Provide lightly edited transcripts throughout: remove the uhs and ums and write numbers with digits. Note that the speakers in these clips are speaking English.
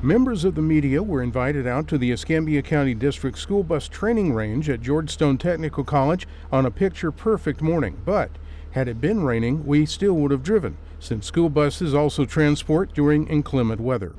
Members of the media were invited out to the Escambia County District School Bus Training Range at Georgetown Technical College on a picture-perfect morning. But had it been raining, we still would have driven, since school buses also transport during inclement weather.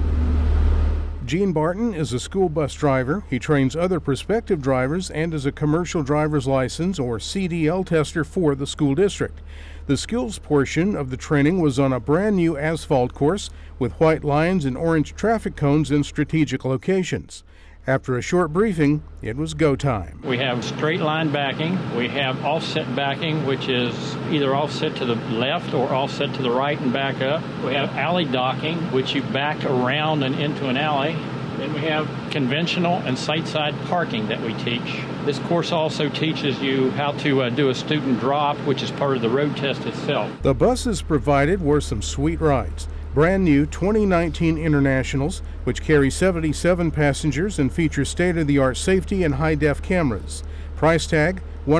Gene Barton is a school bus driver. He trains other prospective drivers and is a commercial driver's license or CDL tester for the school district. The skills portion of the training was on a brand new asphalt course with white lines and orange traffic cones in strategic locations. After a short briefing, it was go time. We have straight line backing. We have offset backing, which is either offset to the left or offset to the right and back up. We have alley docking, which you back around and into an alley. Then we have conventional and site-side parking that we teach. This course also teaches you how to do a student drop, which is part of the road test itself. The buses provided were some sweet rides. Brand new 2019 Internationals, which carry 77 passengers and feature state-of-the-art safety and high-def cameras. Price tag,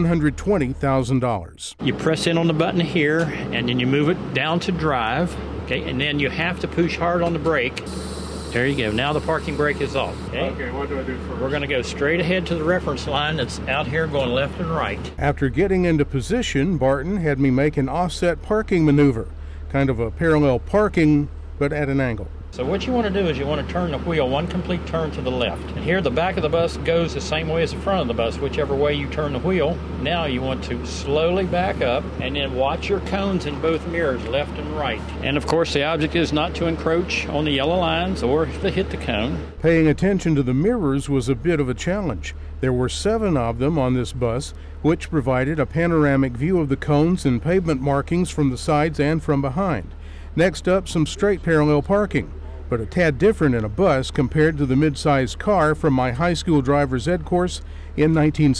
$120,000. You press in on the button here, and then you move it down to drive, okay, and then you have to push hard on the brake. There you go. Now the parking brake is off. Okay, what do I do first? We're going to go straight ahead to the reference line that's out here going left and right. After getting into position, Barton had me make an offset parking maneuver. Kind of a parallel parking, but at an angle. So what you want to do is you want to turn the wheel one complete turn to the left. And here the back of the bus goes the same way as the front of the bus, whichever way you turn the wheel. Now you want to slowly back up and then watch your cones in both mirrors, left and right. And of course the object is not to encroach on the yellow lines or to hit the cone. Paying attention to the mirrors was a bit of a challenge. There were 7 of them on this bus, which provided a panoramic view of the cones and pavement markings from the sides and from behind. Next up, some straight parallel parking, but a tad different in a bus compared to the mid-sized car from my high school driver's ed course in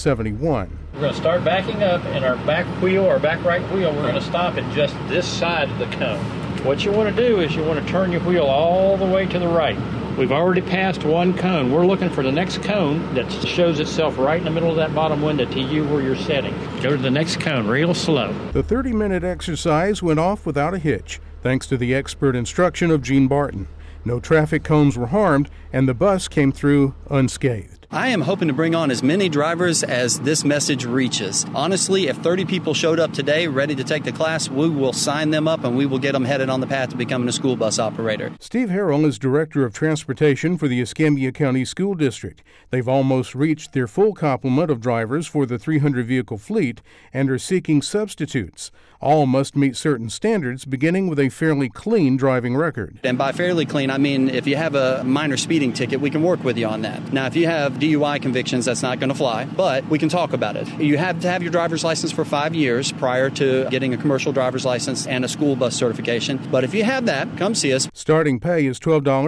1971. We're going to start backing up, and our back wheel, our back right wheel, we're going to stop at just this side of the cone. What you want to do is you want to turn your wheel all the way to the right. We've already passed one cone. We're looking for the next cone that shows itself right in the middle of that bottom window to you where you're setting. Go to the next cone real slow. The 30-minute exercise went off without a hitch, thanks to the expert instruction of Gene Barton. No traffic cones were harmed, and the bus came through unscathed. I am hoping to bring on as many drivers as this message reaches. Honestly, if 30 people showed up today ready to take the class, we will sign them up and we will get them headed on the path to becoming a school bus operator. Steve Harrell is Director of Transportation for the Escambia County School District. They've almost reached their full complement of drivers for the 300-vehicle fleet and are seeking substitutes. All must meet certain standards, beginning with a fairly clean driving record. And by fairly clean, I mean if you have a minor speeding ticket, we can work with you on that. Now, if you have DUI convictions, that's not going to fly, but we can talk about it. You have to have your driver's license for 5 years prior to getting a commercial driver's license and a school bus certification. But if you have that, come see us. Starting pay is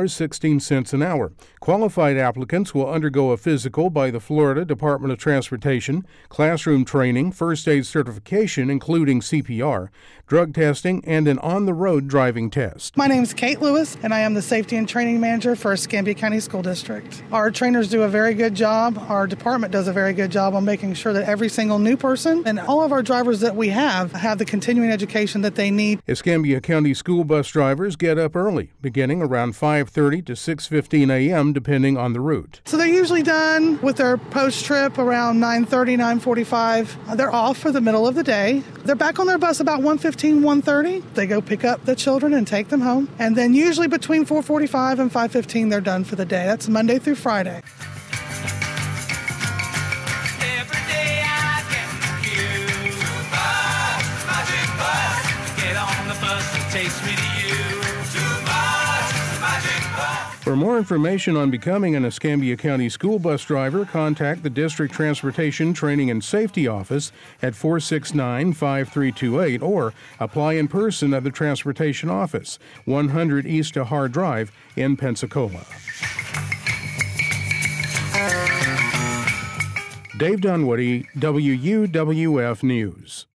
$12.16 an hour. Qualified applicants will undergo a physical by the Florida Department of Transportation, classroom training, first aid certification, including CPR, drug testing, and an on-the-road driving test. My name is Kate Lewis, and I am the Safety and Training Manager for Escambia County School District. Our trainers do a very good job. Our department does a very good job on making sure that every single new person and all of our drivers that we have the continuing education that they need. Escambia County school bus drivers get up early, beginning around 5:30 to 6:15 a.m., depending on the route. So they're usually done with their post-trip around 9:30, 9:45. They're off for the middle of the day. They're back on their bus about 1:15, 1:30. They go pick up the children and take them home. And then usually between 4:45 and 5:15, they're done for the day. That's Monday through Friday. For more information on becoming an Escambia County school bus driver, contact the District Transportation Training and Safety Office at 469-5328 or apply in person at the Transportation Office, 100 East Tahar Drive in Pensacola. Dave Dunwoody, WUWF News.